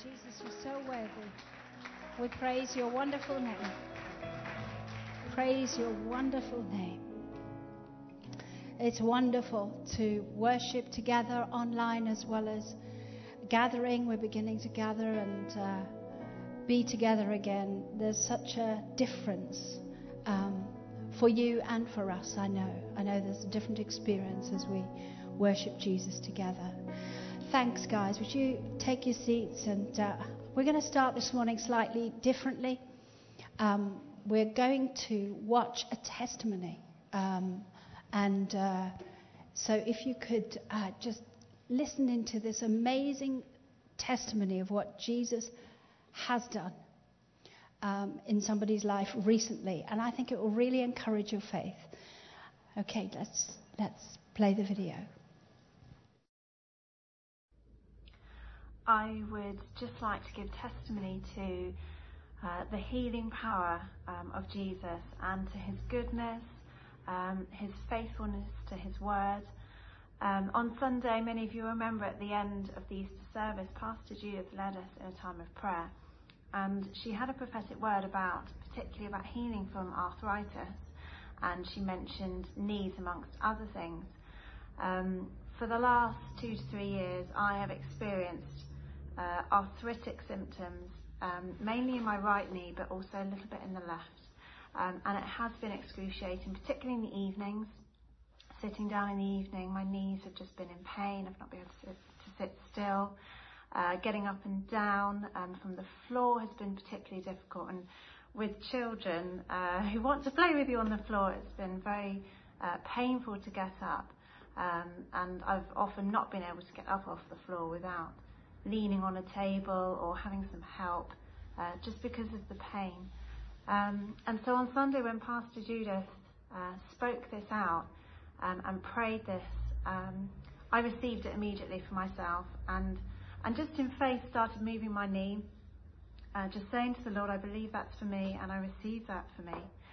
Jesus, you're so worthy. We praise your wonderful name. Praise your wonderful name. It's wonderful to worship together online as well as gathering. We're beginning to gather and be together again. There's such a difference for you and for us, I know. I know there's a different experience as we worship Jesus together. Thanks, guys. Would you take your seats? And we're going to start this morning slightly differently. We're going to watch a testimony. So if you could just listen into this amazing testimony of what Jesus has done in somebody's life recently. And I think it will really encourage your faith. Okay, let's play the video. I would just like to give testimony to the healing power of Jesus and to his goodness, his faithfulness to his word. On Sunday, many of you remember at the end of the Easter service, Pastor Judith led us in a time of prayer. And she had a prophetic word particularly about healing from arthritis. And she mentioned knees amongst other things. For the last 2 to 3 years, I have experienced arthritic symptoms, mainly in my right knee, but also a little bit in the left. And it has been excruciating, particularly in the evenings. Sitting down in the evening, my knees have just been in pain. I've not been able to sit still. Getting up and down from the floor has been particularly difficult. And with children who want to play with you on the floor, it's been very painful to get up. And I've often not been able to get up off the floor without leaning on a table or having some help, just because of the pain. And so on Sunday, when Pastor Judith spoke this out and prayed this, I received it immediately for myself, and just in faith started moving my knee, just saying to the Lord, I believe that's for me, and I receive that for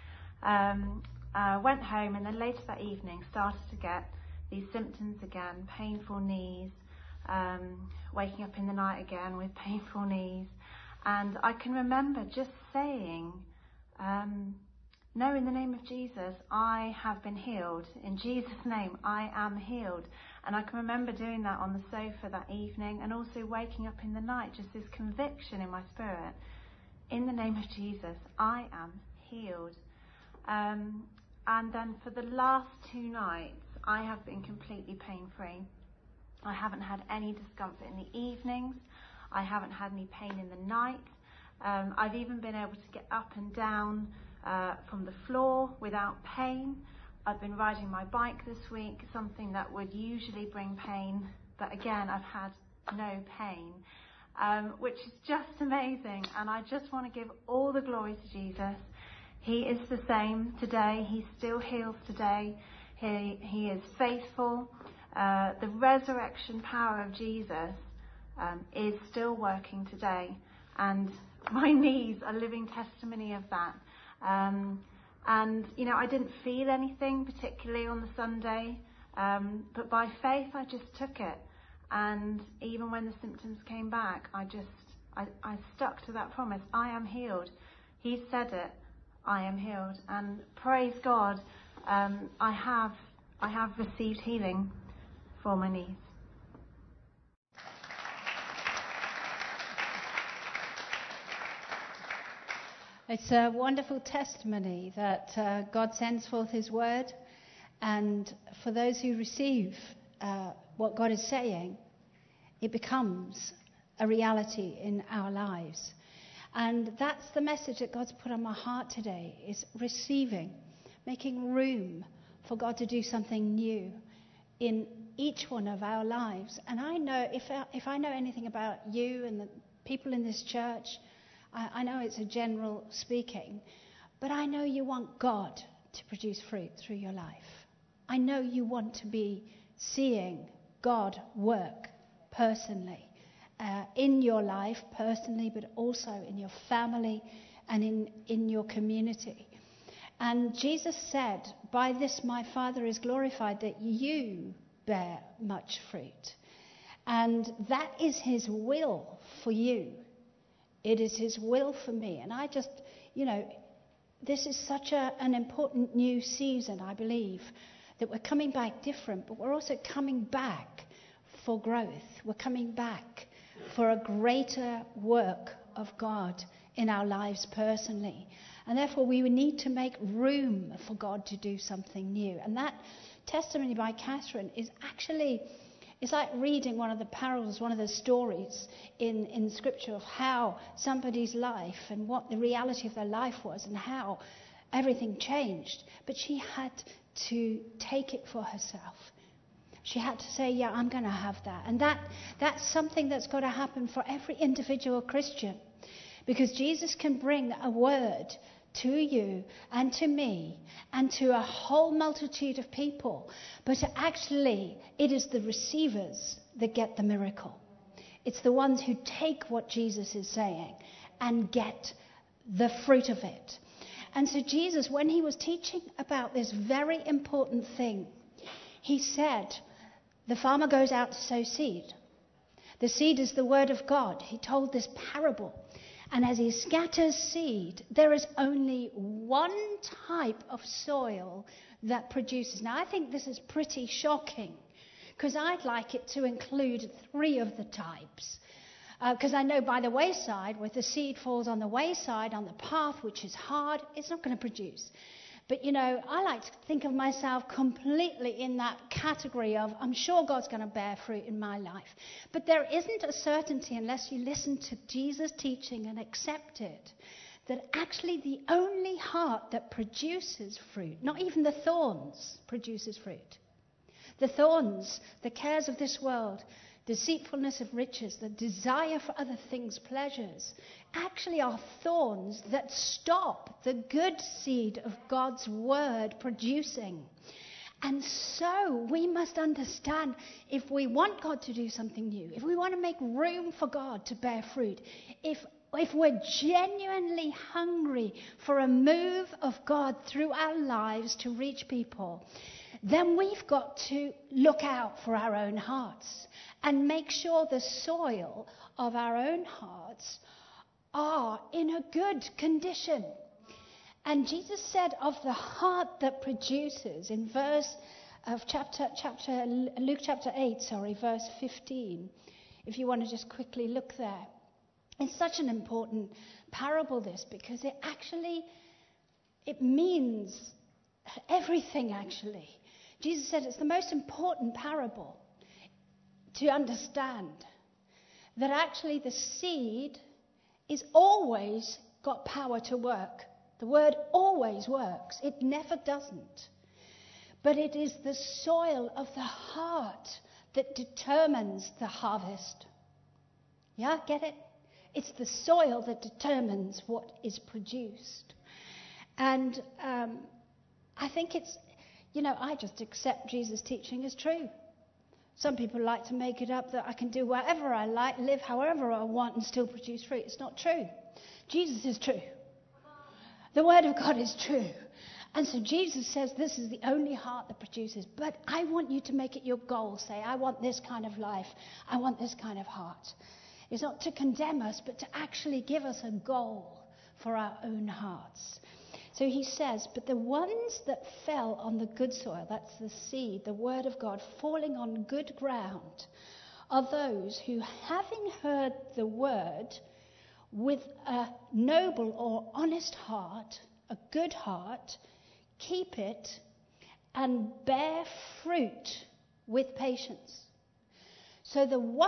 me. Went home, and then later that evening started to get these symptoms again, painful knees, waking up in the night again with painful knees. And I can remember just saying, no, in the name of Jesus, I have been healed. In Jesus' name, I am healed. And I can remember doing that on the sofa that evening, and also waking up in the night, just this conviction in my spirit. In the name of Jesus, I am healed. And then for the last 2 nights, I have been completely pain-free. I haven't had any discomfort in the evenings. I haven't had any pain in the night. I've even been able to get up and down from the floor without pain. I've been riding my bike this week, something that would usually bring pain, but again, I've had no pain, which is just amazing. And I just want to give all the glory to Jesus. He is the same today. He still heals today. He is faithful. The resurrection power of Jesus is still working today, and my knees are living testimony of that. And I didn't feel anything particularly on the Sunday, but by faith I just took it. And even when the symptoms came back, I stuck to that promise. I am healed. He said it. I am healed. And praise God, I have received healing for my knees. It's a wonderful testimony that God sends forth his word, and for those who receive what God is saying, it becomes a reality in our lives. And that's the message that God's put on my heart today, is receiving, making room for God to do something new in each one of our lives. And I know, if I know anything about you and the people in this church, I know it's a general speaking, but I know you want God to produce fruit through your life. I know you want to be seeing God work personally, in your life personally, but also in your family and in your community. And Jesus said, by this my Father is glorified, that you bear much fruit. And that is his will for you. It is his will for me. And I just, this is such an important new season, I believe, that we're coming back different, but we're also coming back for growth. We're coming back for a greater work of God in our lives personally. And therefore, we would need to make room for God to do something new. And that testimony by Catherine is actually, it's like reading one of the parables, one of the stories in Scripture of how somebody's life and what the reality of their life was and how everything changed. But she had to take it for herself. She had to say, yeah, I'm going to have that. And that's something that's got to happen for every individual Christian. Because Jesus can bring a word to you and to me and to a whole multitude of people. But actually, it is the receivers that get the miracle. It's the ones who take what Jesus is saying and get the fruit of it. And so Jesus, when he was teaching about this very important thing, he said, the farmer goes out to sow seed. The seed is the word of God. He told this parable. And as he scatters seed, there is only one type of soil that produces. Now, I think this is pretty shocking, because I'd like it to include 3 of the types. Because I know by the wayside, where the seed falls on the wayside, on the path, which is hard, it's not going to produce. But, I like to think of myself completely in that category of, I'm sure God's going to bear fruit in my life. But there isn't a certainty, unless you listen to Jesus' teaching and accept it, that actually the only heart that produces fruit, not even the thorns, produces fruit. The thorns, the cares of this world, deceitfulness of riches, the desire for other things, pleasures, actually are thorns that stop the good seed of God's word producing. And so we must understand, if we want God to do something new, if we want to make room for God to bear fruit, if we're genuinely hungry for a move of God through our lives to reach people, then we've got to look out for our own hearts and make sure the soil of our own hearts are in a good condition. And Jesus said of the heart that produces, in Luke chapter 8, verse 15, if you want to just quickly look there. It's such an important parable, this, because it means everything, actually. Jesus said it's the most important parable to understand, that actually the seed is always got power to work. The word always works. It never doesn't. But it is the soil of the heart that determines the harvest. Yeah, get it? It's the soil that determines what is produced. And I think it's, I just accept Jesus' teaching as true. Some people like to make it up that I can do whatever I like, live however I want, and still produce fruit. It's not true. Jesus is true. The Word of God is true. And so Jesus says this is the only heart that produces. But I want you to make it your goal. Say, I want this kind of life. I want this kind of heart. It's not to condemn us, but to actually give us a goal for our own hearts. So he says, but the ones that fell on the good soil, that's the seed, the word of God, falling on good ground, are those who, having heard the word with a noble or honest heart, a good heart, keep it and bear fruit with patience. So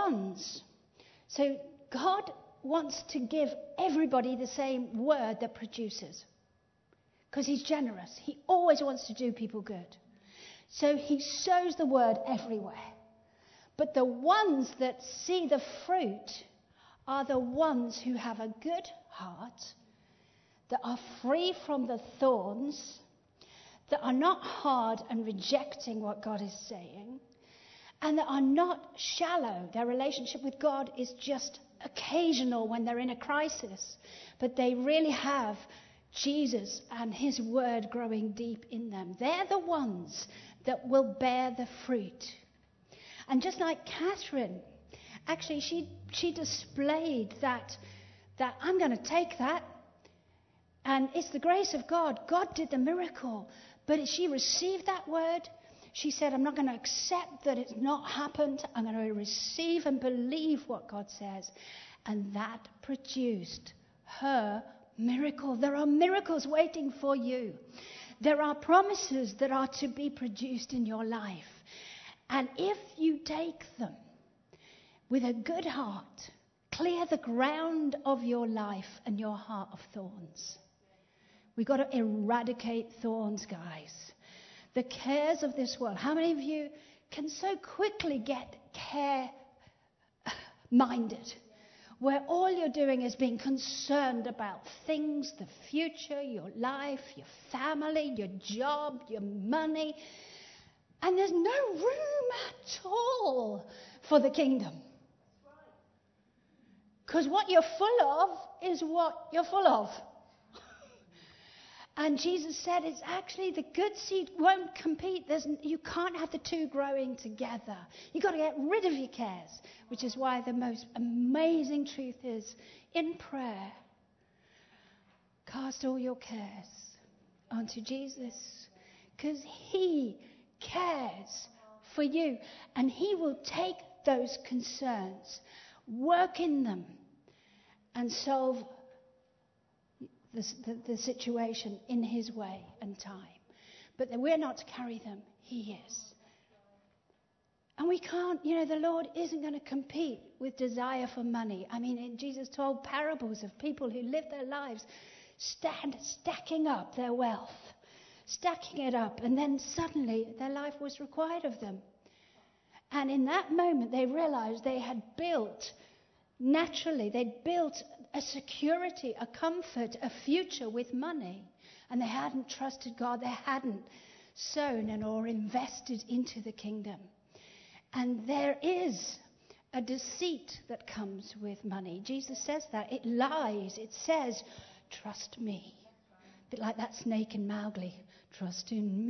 God wants to give everybody the same word that produces. Because he's generous. He always wants to do people good. So he sows the word everywhere. But the ones that see the fruit are the ones who have a good heart, that are free from the thorns, that are not hard and rejecting what God is saying, and that are not shallow. Their relationship with God is just occasional when they're in a crisis. But they really have Jesus and his word growing deep in them. They're the ones that will bear the fruit. And just like Catherine, actually she displayed that I'm going to take that. And it's the grace of God. God did the miracle. But she received that word. She said, I'm not going to accept that it's not happened. I'm going to receive and believe what God says. And that produced her miracle. There are miracles waiting for you. There are promises that are to be produced in your life. And if you take them with a good heart, clear the ground of your life and your heart of thorns. We've got to eradicate thorns, guys. The cares of this world. How many of you can so quickly get care-minded, where all you're doing is being concerned about things, the future, your life, your family, your job, your money, and there's no room at all for the kingdom. Because what you're full of is what you're full of. And Jesus said it's actually the good seed won't compete. You can't have the two growing together. You've got to get rid of your cares, which is why the most amazing truth is in prayer, cast all your cares onto Jesus, because he cares for you. And he will take those concerns, work in them, and solve the situation in his way and time. But we're not to carry them. He is. And we can't, the Lord isn't going to compete with desire for money. I mean, Jesus told parables of people who live their lives stacking up their wealth, stacking it up, and then suddenly their life was required of them. And in that moment, they realized they had built, naturally, they'd built a security, a comfort, a future with money. And they hadn't trusted God. They hadn't sown or invested into the kingdom. And there is a deceit that comes with money. Jesus says that. It lies. It says, trust me. A bit like that snake in Mowgli. Trust in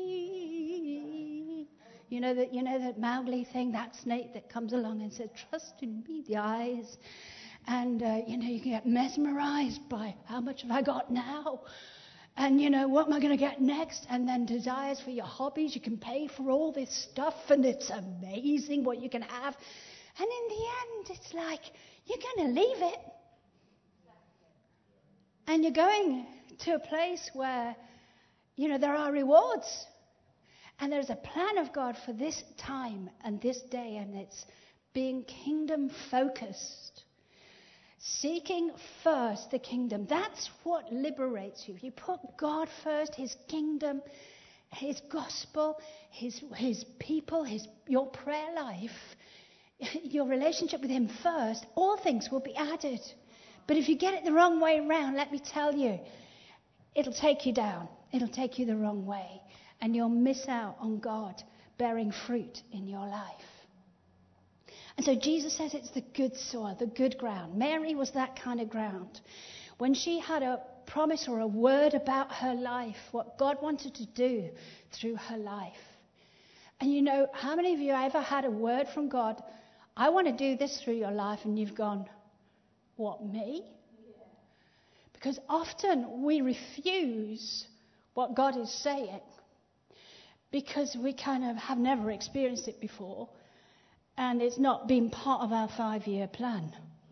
me. You know that Mowgli thing, that snake that comes along and says, trust in me, the eyes. And, you can get mesmerized by how much have I got now? And, what am I going to get next? And then desires for your hobbies. You can pay for all this stuff, and it's amazing what you can have. And in the end, it's like, you're going to leave it. And you're going to a place where, there are rewards. And there's a plan of God for this time and this day, and it's being kingdom focused. Seeking first the kingdom. That's what liberates you. You put God first, his kingdom, his gospel, his people, your prayer life, your relationship with him first, all things will be added. But if you get it the wrong way around, let me tell you, it'll take you down. It'll take you the wrong way. And you'll miss out on God bearing fruit in your life. And so Jesus says it's the good soil, the good ground. Mary was that kind of ground. When she had a promise or a word about her life, what God wanted to do through her life. And how many of you ever had a word from God, I want to do this through your life, and you've gone, what, me? Because often we refuse what God is saying because we kind of have never experienced it before. And it's not been part of our 5-year plan.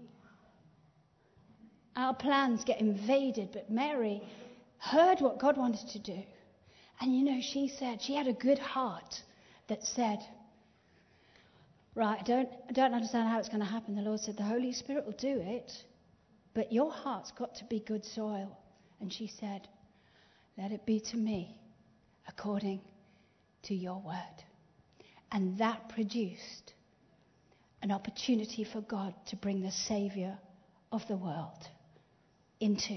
Our plans get invaded, but Mary heard what God wanted to do. And she said, she had a good heart that said, right, I don't understand how it's going to happen. The Lord said, the Holy Spirit will do it, but your heart's got to be good soil. And she said, let it be to me according to your word. And that produced an opportunity for God to bring the Savior of the world into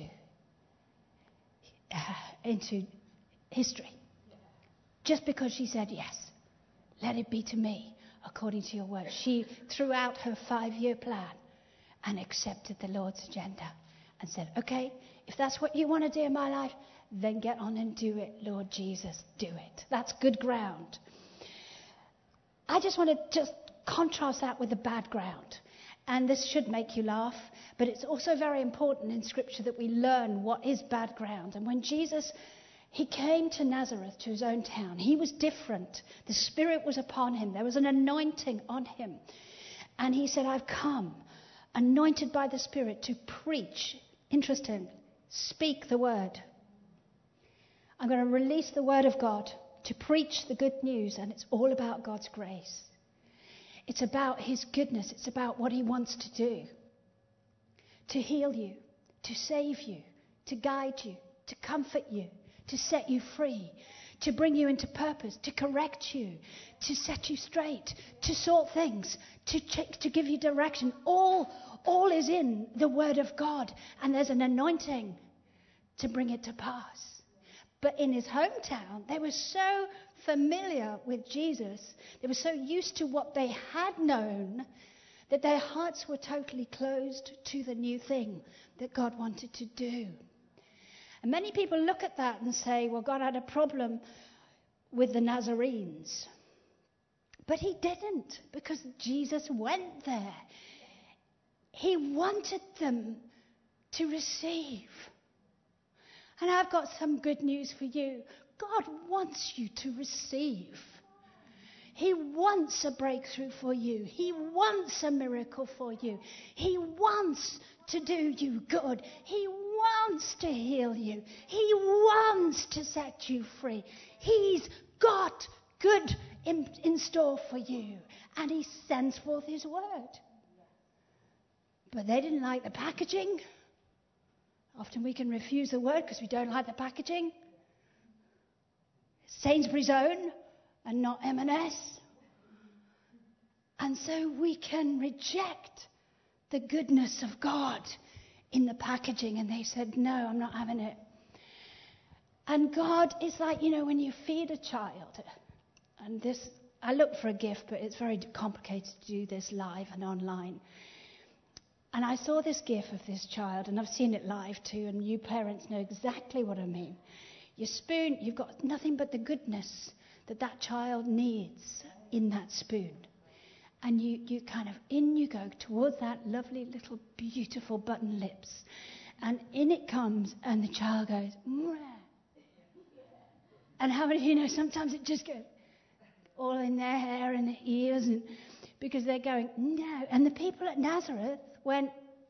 history. Just because she said, yes, let it be to me according to your word. She threw out her 5-year plan and accepted the Lord's agenda and said, okay, if that's what you want to do in my life, then get on and do it, Lord Jesus, do it. That's good ground. I just want to contrast that with the bad ground. And this should make you laugh, but it's also very important in Scripture that we learn what is bad ground. And when Jesus, he came to Nazareth, to his own town, he was different. The Spirit was upon him. There was an anointing on him. And he said, I've come, anointed by the Spirit, to preach. Interesting. Speak the word. I'm going to release the word of God to preach the good news, and it's all about God's grace. It's about his goodness. It's about what he wants to do. To heal you, to save you, to guide you, to comfort you, to set you free, to bring you into purpose, to correct you, to set you straight, to sort things, to give you direction. All is in the word of God, and there's an anointing to bring it to pass. But in his hometown, they were so familiar with Jesus, they were so used to what they had known, that their hearts were totally closed to the new thing that God wanted to do. And many people look at that and say, well, God had a problem with the Nazarenes. But he didn't, because Jesus went there. He wanted them to receive. And I've got some good news for you. God wants you to receive. He wants a breakthrough for you. He wants a miracle for you. He wants to do you good. He wants to heal you. He wants to set you free. He's got good in store for you. And he sends forth his word. But they didn't like the packaging. Often we can refuse the word because we don't like the packaging. Sainsbury's own and not M&S. And so we can reject the goodness of God in the packaging. And they said, no, I'm not having it. And God is like, when you feed a child. And this, I look for a gift, but it's very complicated to do this live and online. And I saw this gif of this child, and I've seen it live too, and you parents know exactly what I mean. Your spoon, you've got nothing but the goodness that child needs in that spoon. And you kind of, in you go towards that lovely little beautiful button lips. And in it comes, and the child goes, mwah. And how many of you know sometimes it just goes all in their hair and their ears, and because they're going, no. And the people at Nazareth went,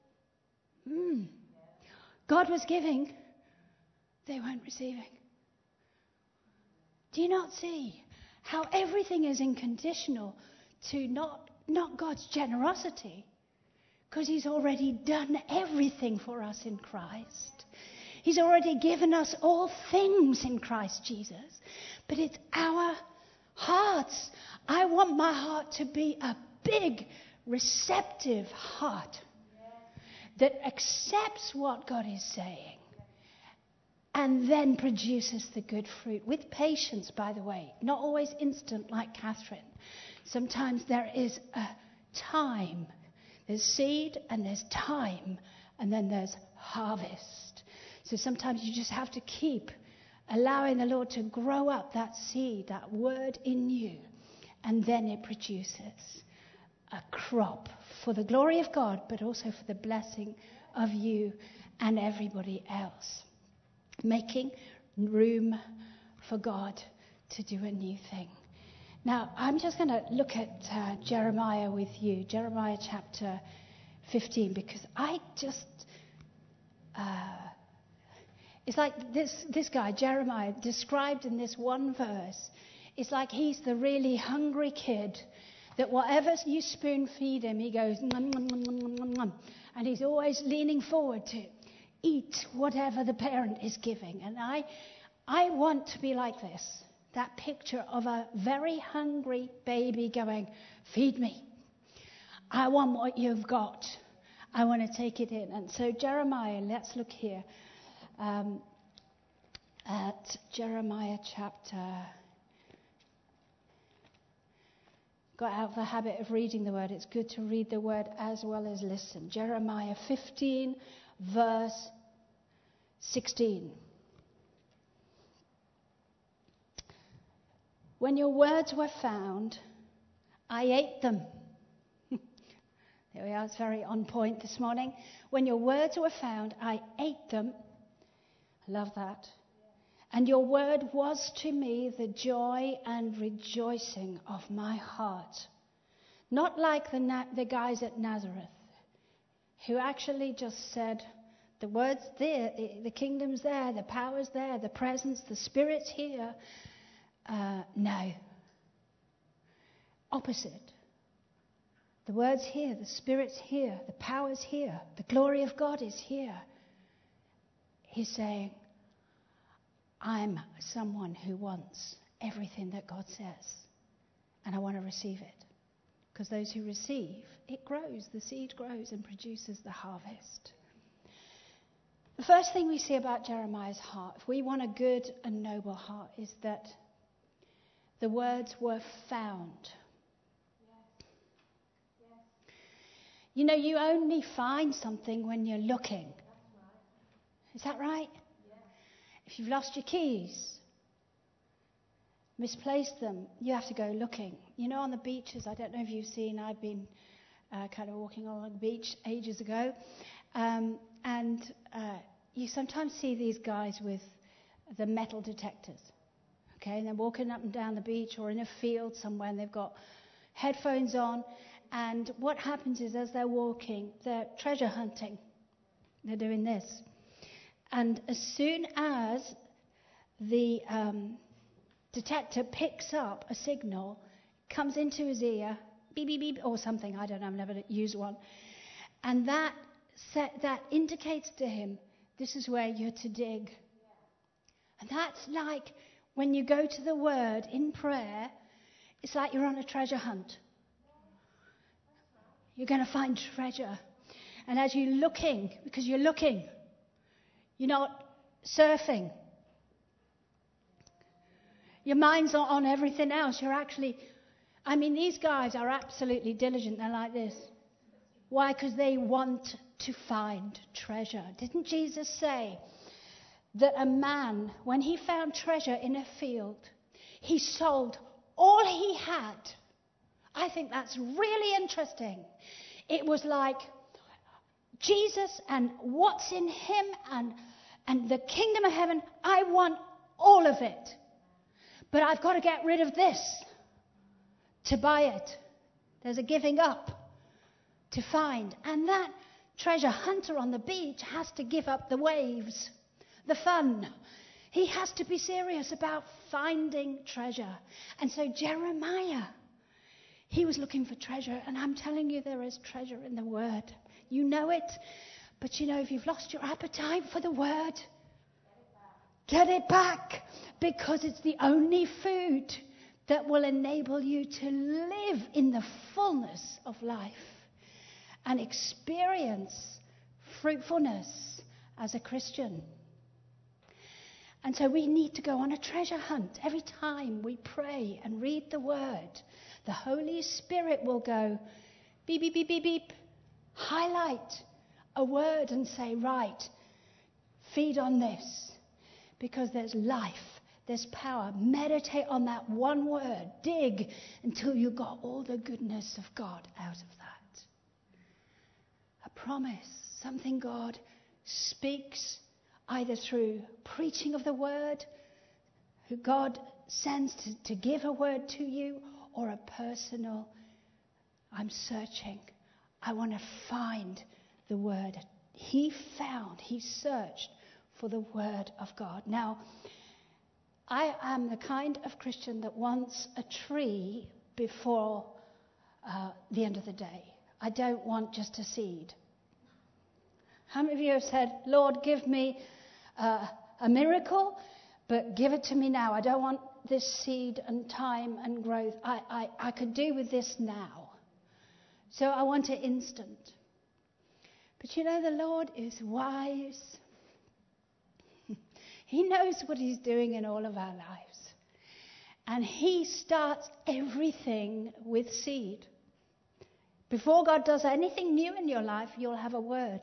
God was giving, they weren't receiving. Do you not see how everything is inconditional to not God's generosity? Because he's already done everything for us in Christ. He's already given us all things in Christ Jesus. But it's our hearts. I want my heart to be a big, receptive heart that accepts what God is saying and then produces the good fruit. With patience, by the way. Not always instant like Catherine. Sometimes there is a time. There's seed and there's time and then there's harvest. So sometimes you just have to keep allowing the Lord to grow up that seed, that word in you. And then it produces a crop for the glory of God, but also for the blessing of you and everybody else. Making room for God to do a new thing. Now, I'm just going to look at Jeremiah with you, Jeremiah chapter 15, because I just... it's like this guy, Jeremiah, described in this one verse. It's like he's the really hungry kid that whatever you spoon feed him, he goes, nom, nom, nom, nom, nom, nom. And he's always leaning forward to eat whatever the parent is giving. And I want to be like this. That picture of a very hungry baby going, feed me. I want what you've got. I want to take it in. And so Jeremiah, let's look here at Jeremiah chapter... Got out of the habit of reading the word. It's good to read the word as well as listen. Jeremiah 15, verse 16. When your words were found, I ate them. There we are. It's very on point this morning. When your words were found, I ate them. I love that. And your word was to me the joy and rejoicing of my heart. Not like the guys at Nazareth, who actually just said, the word's there, the kingdom's there, the power's there, the presence, the Spirit's here. No. Opposite. The word's here, the Spirit's here, the power's here, the glory of God is here. He's saying, I'm someone who wants everything that God says, and I want to receive it. Because those who receive, it grows, the seed grows and produces the harvest. The first thing we see about Jeremiah's heart, if we want a good and noble heart, is that the words were found. You know, you only find something when you're looking. Is that right? If you've lost your keys, misplaced them, you have to go looking. You know, on the beaches, I don't know if you've seen, I've been kind of walking along the beach ages ago, and you sometimes see these guys with the metal detectors, okay, and they're walking up and down the beach or in a field somewhere, and they've got headphones on, and what happens is as they're walking, they're treasure hunting. They're doing this. And as soon as the detector picks up a signal, comes into his ear, beep, beep, beep, or something, I don't know, I've never used one, and that indicates to him, this is where you're to dig. And that's like when you go to the Word in prayer, it's like you're on a treasure hunt. You're going to find treasure. And as you're looking, because you're looking, you're not surfing. Your mind's not on everything else. You're actually, these guys are absolutely diligent. They're like this. Why? Because they want to find treasure. Didn't Jesus say that a man, when he found treasure in a field, he sold all he had? I think that's really interesting. It was like Jesus and what's in him and the kingdom of heaven, I want all of it. But I've got to get rid of this to buy it. There's a giving up to find. And that treasure hunter on the beach has to give up the waves, the fun. He has to be serious about finding treasure. And so Jeremiah, he was looking for treasure. And I'm telling you, there is treasure in the Word. You know it. But you know, if you've lost your appetite for the Word, get it back. Because it's the only food that will enable you to live in the fullness of life and experience fruitfulness as a Christian. And so we need to go on a treasure hunt. Every time we pray and read the Word, the Holy Spirit will go beep, beep, beep, beep, beep, highlight a word and say, right, feed on this. Because there's life, there's power. Meditate on that one word. Dig until you got all the goodness of God out of that. A promise, something God speaks either through preaching of the word, who God sends to give a word to you, or a personal, I'm searching. I want to find the word. He searched for the word of God. Now, I am the kind of Christian that wants a tree before the end of the day. I don't want just a seed. How many of you have said, Lord, give me a miracle, but give it to me now. I don't want this seed and time and growth. I could do with this now. So I want it instant. But you know, the Lord is wise. He knows what he's doing in all of our lives. And he starts everything with seed. Before God does anything new in your life, you'll have a word.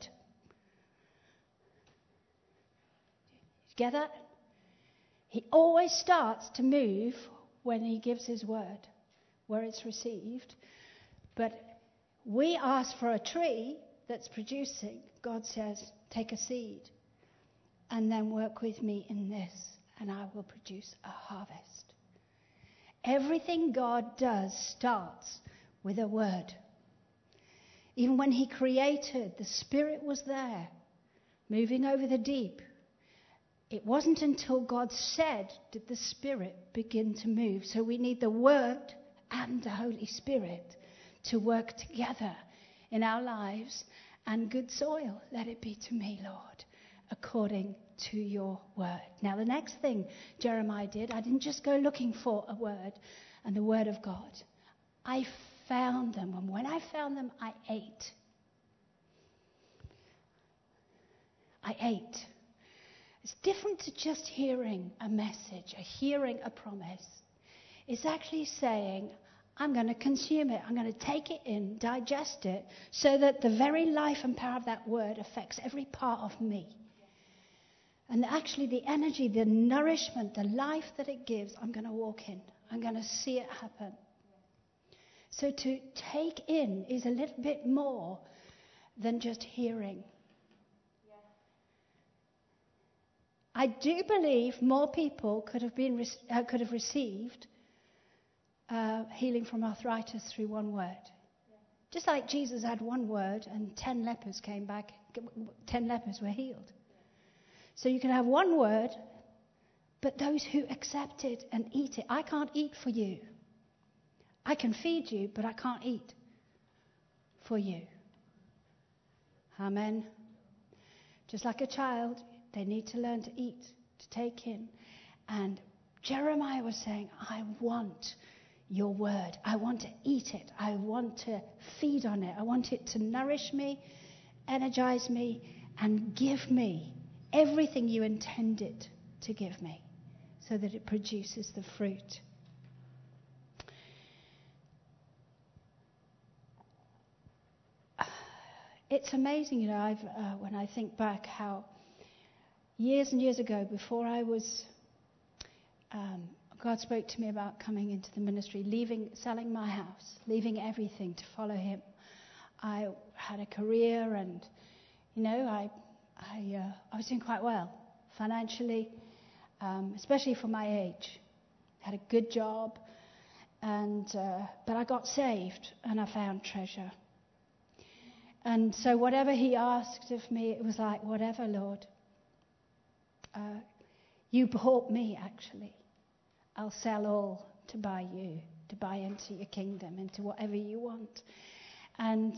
You get that? He always starts to move when he gives his word, where it's received. But We ask for a tree that's producing. God says, take a seed and then work with me in this, and I will produce a harvest. Everything God does starts with a word. Even when he created, the Spirit was there, moving over the deep. It wasn't until God said did the Spirit begin to move. So we need the Word and the Holy Spirit to work together in our lives. And good soil, let it be to me, Lord, according to your word. Now, the next thing Jeremiah did, I didn't just go looking for a word and the word of God. I found them. And when I found them, I ate. I ate. It's different to just hearing a message, hearing a promise. It's actually saying, I'm going to consume it. I'm going to take it in, digest it, so that the very life and power of that word affects every part of me. And actually the energy, the nourishment, the life that it gives, I'm going to walk in. I'm going to see it happen. So to take in is a little bit more than just hearing. I do believe more people could have received healing from arthritis through one word. Just like Jesus had one word and 10 lepers came back, 10 lepers were healed. So you can have one word, but those who accept it and eat it. I can't eat for you. I can feed you, but I can't eat for you. Amen. Just like a child, they need to learn to eat, to take in. And Jeremiah was saying, I want your word. I want to eat it. I want to feed on it. I want it to nourish me, energize me, and give me everything you intended to give me so that it produces the fruit. It's amazing, when I think back how years and years ago, before I was, God spoke to me about coming into the ministry, selling my house, leaving everything to follow him. I had a career and, I was doing quite well financially, especially for my age. Had a good job, but I got saved and I found treasure. And so whatever he asked of me, it was like, whatever, Lord. You bought me, actually. I'll sell all to buy you, to buy into your kingdom, into whatever you want. And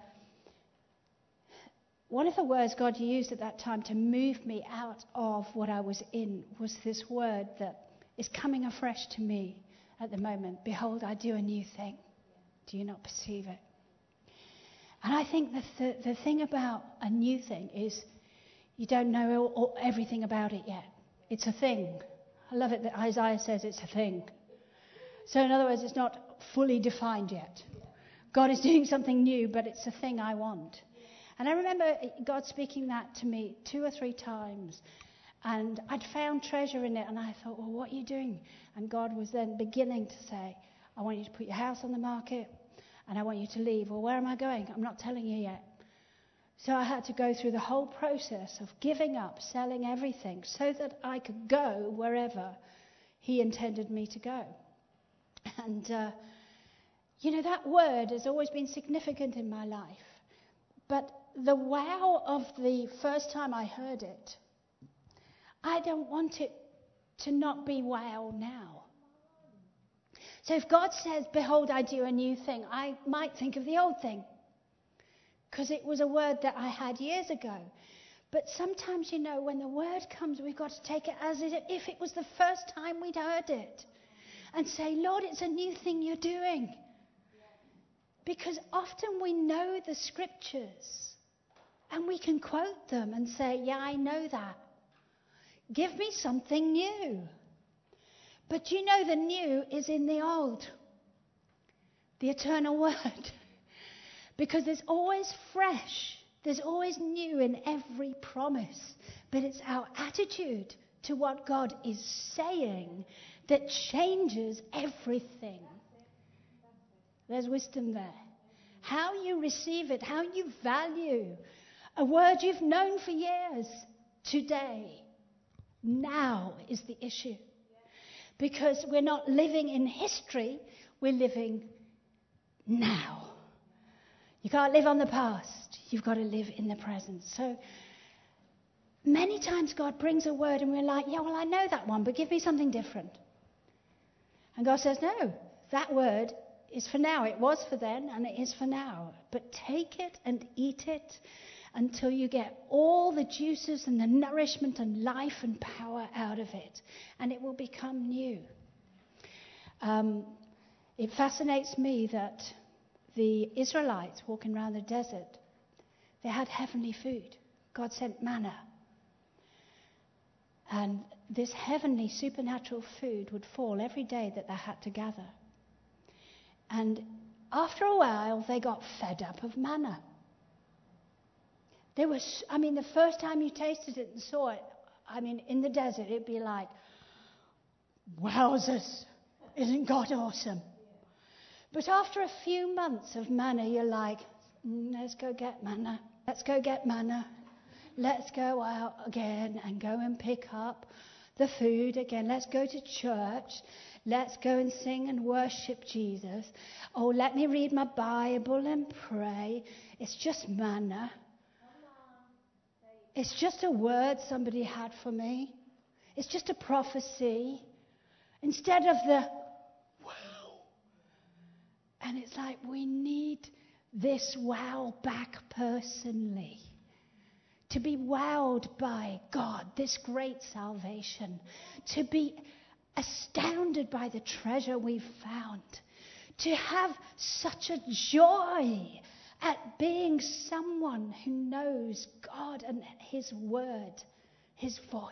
one of the words God used at that time to move me out of what I was in was this word that is coming afresh to me at the moment. Behold, I do a new thing. Do you not perceive it? And I think the thing about a new thing is you don't know everything about it yet. It's a thing. I love it that Isaiah says it's a thing. So in other words, it's not fully defined yet. God is doing something new, but it's a thing I want. And I remember God speaking that to me 2 or 3 times. And I'd found treasure in it. And I thought, well, what are you doing? And God was then beginning to say, I want you to put your house on the market. And I want you to leave. Well, where am I going? I'm not telling you yet. So I had to go through the whole process of giving up, selling everything, so that I could go wherever he intended me to go. And, that word has always been significant in my life. But the wow of the first time I heard it, I don't want it to not be wow now. So if God says, behold, I do a new thing, I might think of the old thing. Because it was a word that I had years ago. But sometimes, when the word comes, we've got to take it as if it was the first time we'd heard it. And say, Lord, it's a new thing you're doing. Because often we know the scriptures. And we can quote them and say, yeah, I know that. Give me something new. But the new is in the old. The eternal word. Because there's always fresh, there's always new in every promise. But it's our attitude to what God is saying that changes everything. There's wisdom there. how you receive it, how you value a word you've known for years. Today, now is the issue. Because we're not living in history, we're living now. You can't live on the past. You've got to live in the present. So many times God brings a word and we're like, yeah, well, I know that one, but give me something different. And God says, no, that word is for now. It was for then and it is for now. But take it and eat it until you get all the juices and the nourishment and life and power out of it. And it will become new. It fascinates me that the Israelites walking around the desert, they had heavenly food. God sent manna. And this heavenly supernatural food would fall every day that they had to gather. And after a while, they got fed up of manna. The first time you tasted it and saw it, in the desert, it'd be like, wowzers, isn't God awesome? But after a few months of manna, you're like, let's go get manna. Let's go get manna. Let's go out again and go and pick up the food again. Let's go to church. Let's go and sing and worship Jesus. Oh, let me read my Bible and pray. It's just manna. It's just a word somebody had for me. It's just a prophecy. Instead of the wow. And it's like we need this wow back personally. To be wowed by God, this great salvation. To be astounded by the treasure we've found. To have such a joy at being someone who knows God and His word, His voice.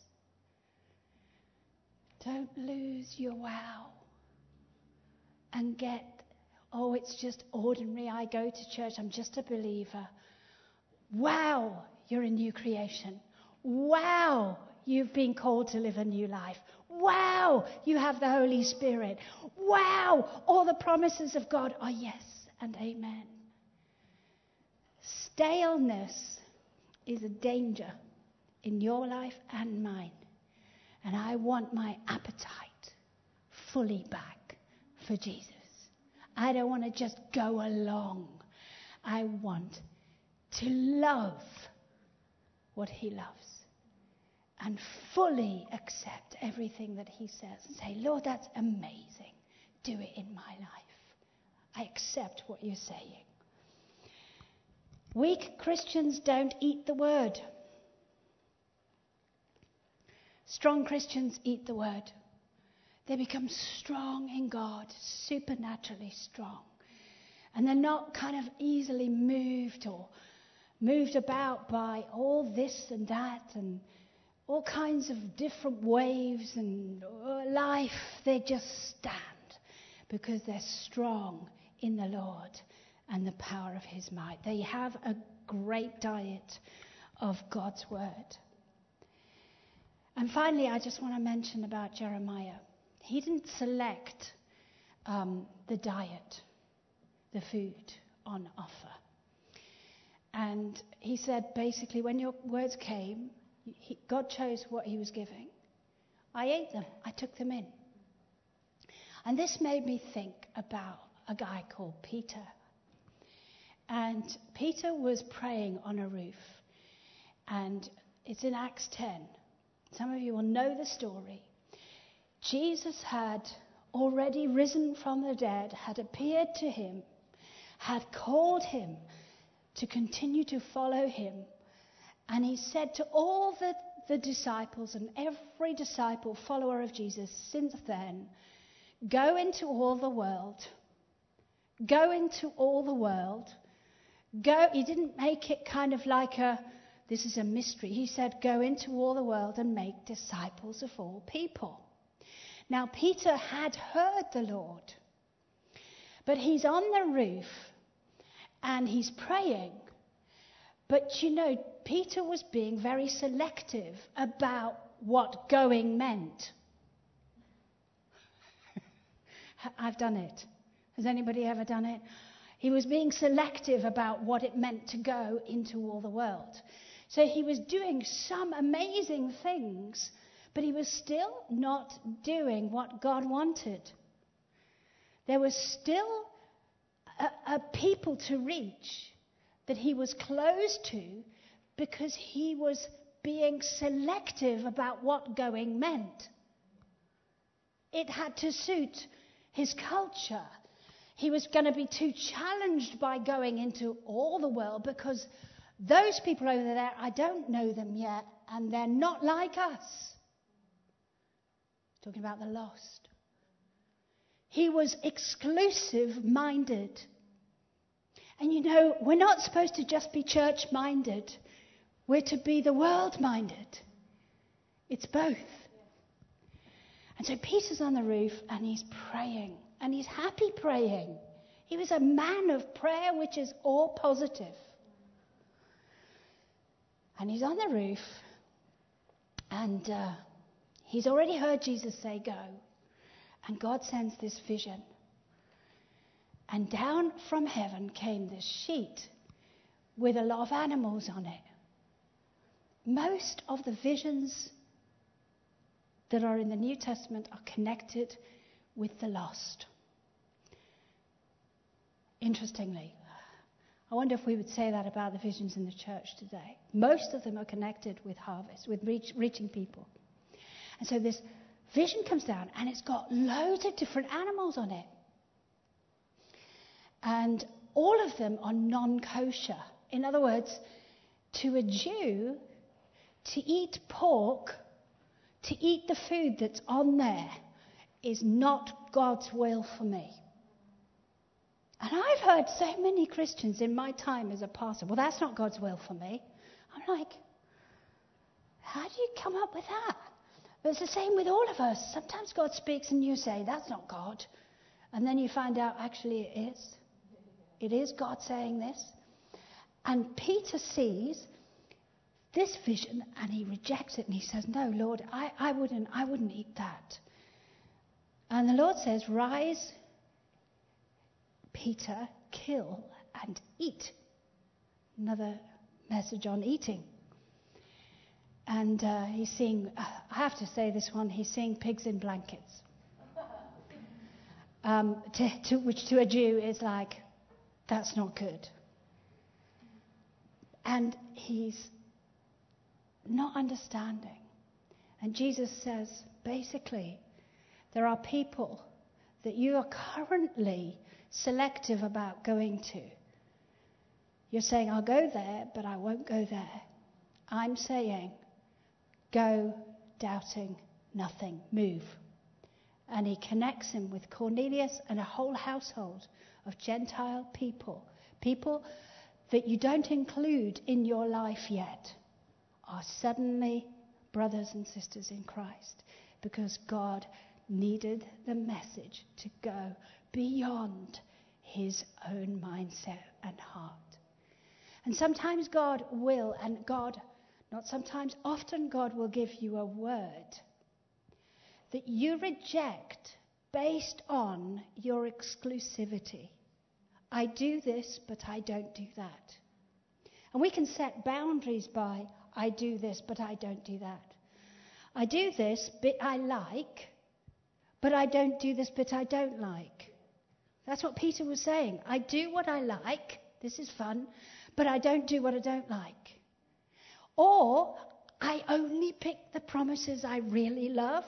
Don't lose your wow and get, it's just ordinary. I go to church. I'm just a believer. Wow, you're a new creation. Wow, you've been called to live a new life. Wow, you have the Holy Spirit. Wow, all the promises of God are yes and amen. Staleness is a danger in your life and mine. And I want my appetite fully back for Jesus. I don't want to just go along. I want to love what He loves and fully accept everything that He says and say, Lord, that's amazing. Do it in my life. I accept what you're saying. Weak Christians don't eat the word. Strong Christians eat the word. They become strong in God, supernaturally strong. And they're not kind of easily moved or moved about by all this and that and all kinds of different waves and life. They just stand because they're strong in the Lord and the power of His might. They have a great diet of God's word. And finally, I just want to mention about Jeremiah. He didn't select the diet, the food on offer. And he said, basically, when your words came, God chose what He was giving. I ate them. I took them in. And this made me think about a guy called Peter. And Peter was praying on a roof. And it's in Acts 10. Some of you will know the story. Jesus had already risen from the dead, had appeared to him, had called him to continue to follow Him. And He said to all the disciples and every disciple, follower of Jesus since then, go into all the world. Go into all the world. Go. He didn't make it kind of like this is a mystery. He said, go into all the world and make disciples of all people. Now, Peter had heard the Lord, but he's on the roof and he's praying. But Peter was being very selective about what going meant. I've done it. Has anybody ever done it? He was being selective about what it meant to go into all the world. So he was doing some amazing things, but he was still not doing what God wanted. There was still a people to reach that he was close to because he was being selective about what going meant. It had to suit his culture. He was going to be too challenged by going into all the world because those people over there, I don't know them yet, and they're not like us. Talking about the lost. He was exclusive-minded. And you know, we're not supposed to just be church-minded. We're to be the world-minded. It's both. And so Peter's on the roof and he's praying. And he's happy praying. He was a man of prayer, which is all positive. And he's on the roof. And he's already heard Jesus say, go. And God sends this vision. And down from heaven came this sheet with a lot of animals on it. Most of the visions that are in the New Testament are connected with the lost. Interestingly, I wonder if we would say that about the visions in the church today. Most of them are connected with harvest, with reaching people. And so this vision comes down and it's got loads of different animals on it. And all of them are non-kosher. In other words, to a Jew, to eat pork, to eat the food that's on there, is not God's will for me. And I've heard so many Christians in my time as a pastor, well, that's not God's will for me. I'm like, how do you come up with that? But it's the same with all of us. Sometimes God speaks and you say, that's not God. And then you find out, actually, it is. It is God saying this. And Peter sees this vision and he rejects it and he says, no, Lord, I wouldn't eat that. And the Lord says, rise, Peter, kill and eat. Another message on eating. And he's seeing, I have to say this one, he's seeing pigs in blankets. Which to a Jew is like, that's not good. And he's not understanding. And Jesus says, basically, there are people that you are currently selective about going to. You're saying, I'll go there, but I won't go there. I'm saying, go, doubting nothing, move. And he connects him with Cornelius and a whole household of Gentile people. People that you don't include in your life yet are suddenly brothers and sisters in Christ because God needed the message to go beyond his own mindset and heart. And sometimes God will, and God, not sometimes, often God will give you a word that you reject based on your exclusivity. I do this, but I don't do that. And we can set boundaries by, I do this, but I don't do that. I do this bit I like, but I don't do this bit I don't like. That's what Peter was saying. I do what I like, this is fun, but I don't do what I don't like. Or I only pick the promises I really love.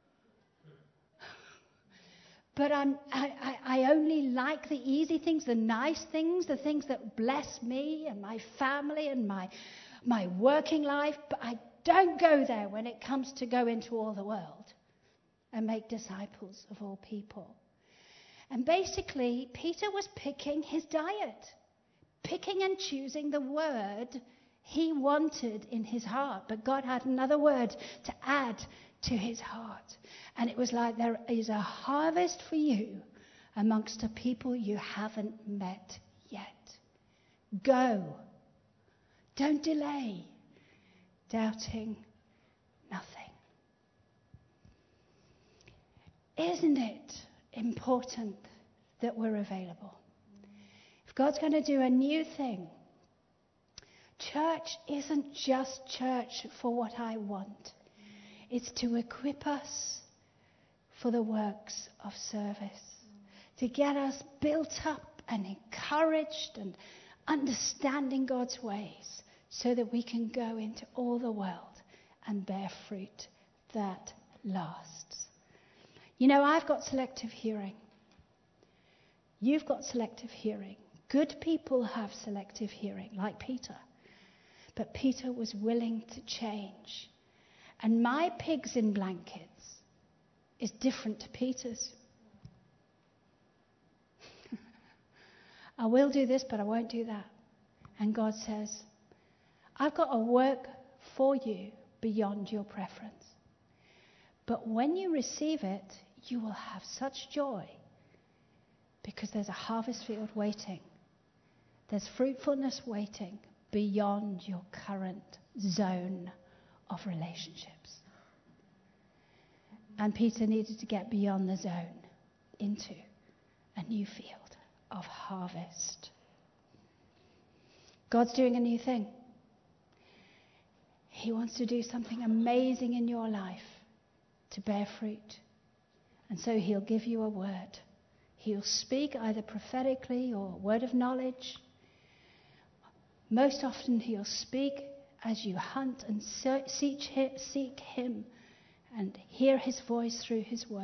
But I only like the easy things, the nice things, the things that bless me and my family and my working life. But I don't go there when it comes to go into all the world and make disciples of all people. And basically, Peter was picking his diet, picking and choosing the word he wanted in his heart. But God had another word to add to his heart. And it was like, there is a harvest for you amongst a people you haven't met yet. Go. Don't delay. Doubting nothing. Isn't it important that we're available? God's going to do a new thing. Church isn't just church for what I want. It's to equip us for the works of service, to get us built up and encouraged and understanding God's ways so that we can go into all the world and bear fruit that lasts. You know, I've got selective hearing. You've got selective hearing. Good people have selective hearing, like Peter. But Peter was willing to change. And my pigs in blankets is different to Peter's. I will do this, but I won't do that. And God says, I've got a work for you beyond your preference. But when you receive it, you will have such joy because there's a harvest field waiting. There's fruitfulness waiting beyond your current zone of relationships. And Peter needed to get beyond the zone into a new field of harvest. God's doing a new thing. He wants to do something amazing in your life to bear fruit. And so he'll give you a word. He'll speak either prophetically or word of knowledge. Most often he'll speak as you hunt and seek him and hear his voice through his word.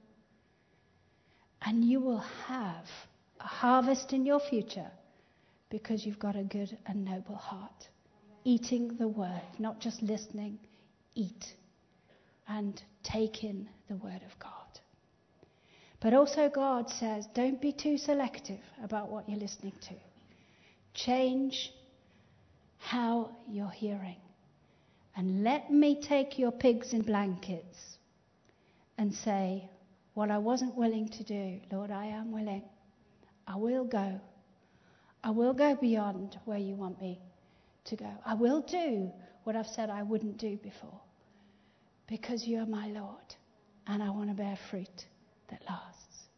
And you will have a harvest in your future because you've got a good and noble heart. Eating the word, not just listening, eat and take in the word of God. But also God says, don't be too selective about what you're listening to. Change how you're hearing. And let me take your pigs in blankets and say, what I wasn't willing to do, Lord, I am willing. I will go. I will go beyond where you want me to go. I will do what I've said I wouldn't do before. Because you're my Lord. And I want to bear fruit that lasts.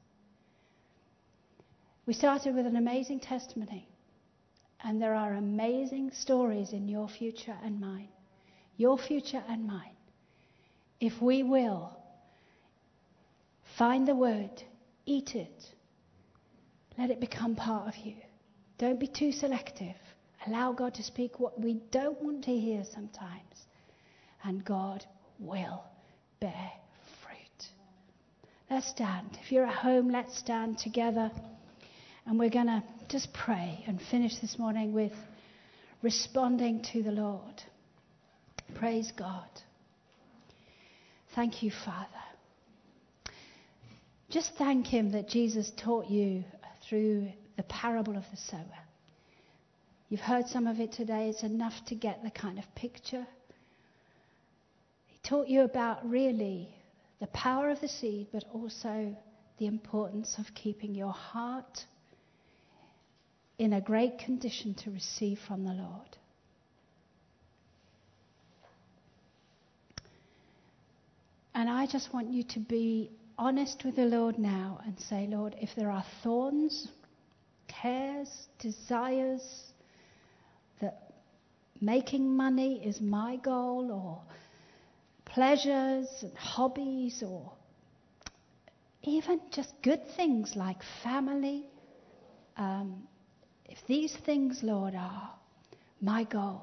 We started with an amazing testimony. And there are amazing stories in your future and mine. Your future and mine. If we will find the word, eat it, let it become part of you. Don't be too selective. Allow God to speak what we don't want to hear sometimes. And God will bear fruit. Let's stand. If you're at home, let's stand together. And we're going to just pray and finish this morning with responding to the Lord. Praise God. Thank you, Father. Just thank him that Jesus taught you through the parable of the sower. You've heard some of it today. It's enough to get the kind of picture. He taught you about really the power of the seed, but also the importance of keeping your heart in a great condition to receive from the Lord. And I just want you to be honest with the Lord now and say, Lord, if there are thorns, cares, desires, that making money is my goal, or pleasures and hobbies, or even just good things like family, if these things, Lord, are my goal,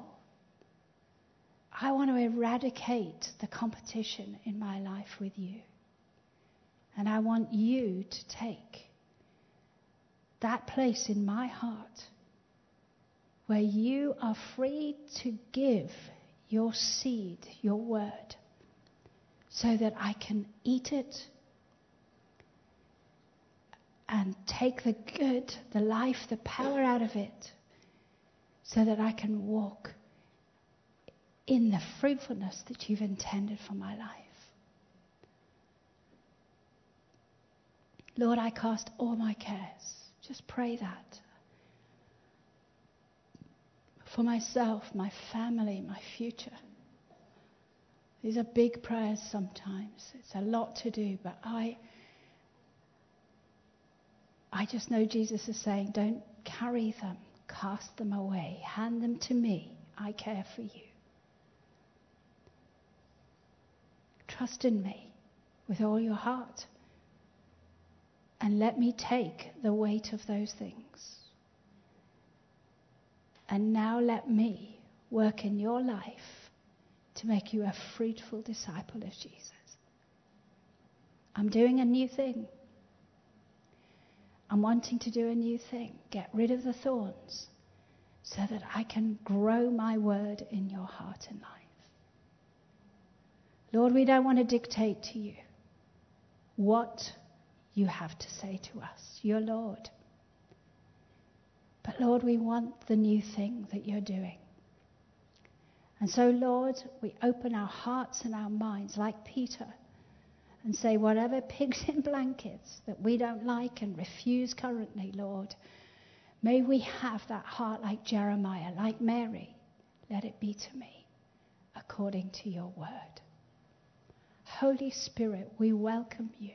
I want to eradicate the competition in my life with you. And I want you to take that place in my heart where you are free to give your seed, your word, so that I can eat it and take the good, the life, the power out of it, so that I can walk in the fruitfulness that you've intended for my life. Lord, I cast all my cares. Just pray that. For myself, my family, my future. These are big prayers sometimes. It's a lot to do, but I just know Jesus is saying, carry them, cast them away, hand them to me. I care for you. Trust in me with all your heart. And let me take the weight of those things. And now let me work in your life to make you a fruitful disciple of Jesus. I'm doing a new thing. I'm wanting to do a new thing. Get rid of the thorns so that I can grow my word in your heart and life. Lord, we don't want to dictate to you what you have to say to us. You're Lord. But Lord, we want the new thing that you're doing. And so, Lord, we open our hearts and our minds like Peter and say, whatever pigs in blankets that we don't like and refuse currently, Lord, may we have that heart like Jeremiah, like Mary. Let it be to me according to your word. Holy Spirit, we welcome you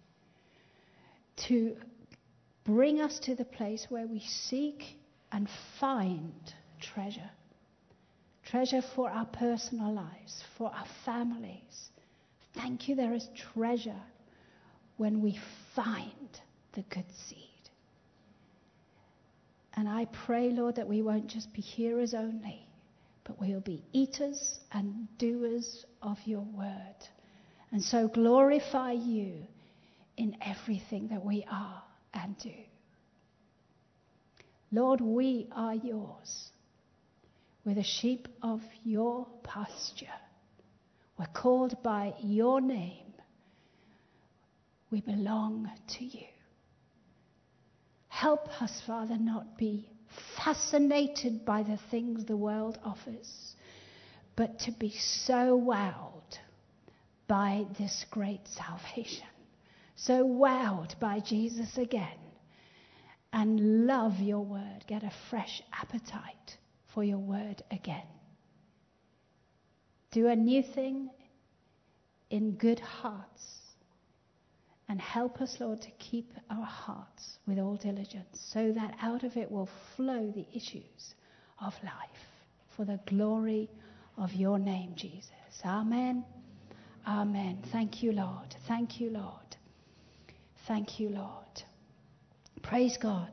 to bring us to the place where we seek and find treasure. Treasure for our personal lives, for our families. Thank you, there is treasure when we find the good seed. And I pray, Lord, that we won't just be hearers only, but we'll be eaters and doers of your word. And so glorify you in everything that we are and do. Lord, we are yours. We're the sheep of your pasture. We're called by your name. We belong to you. Help us, Father, not be fascinated by the things the world offers, but to be so wowed by this great salvation. So wowed by Jesus again. And love your word. Get a fresh appetite for your word again. Do a new thing in good hearts. And help us, Lord, to keep our hearts with all diligence, so that out of it will flow the issues of life for the glory of your name, Jesus. Amen. Amen. Thank you, Lord. Thank you, Lord. Thank you, Lord. Praise God.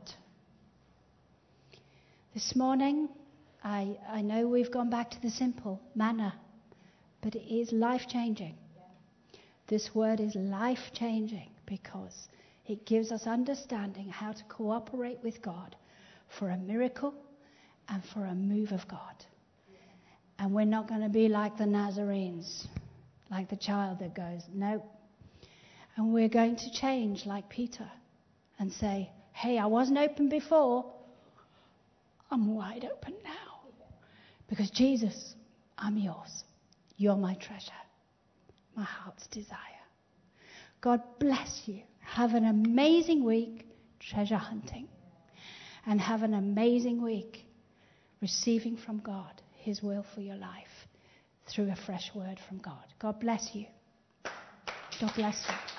This morning, I know we've gone back to the simple manna, but it is life-changing. This word is life-changing because it gives us understanding how to cooperate with God for a miracle and for a move of God. And we're not going to be like the Nazarenes, like the child that goes, nope. And we're going to change like Peter and say, hey, I wasn't open before. I'm wide open now. Because Jesus, I'm yours. You're my treasure. My heart's desire. God bless you. Have an amazing week treasure hunting. And have an amazing week receiving from God his will for your life through a fresh word from God. God bless you. God bless you.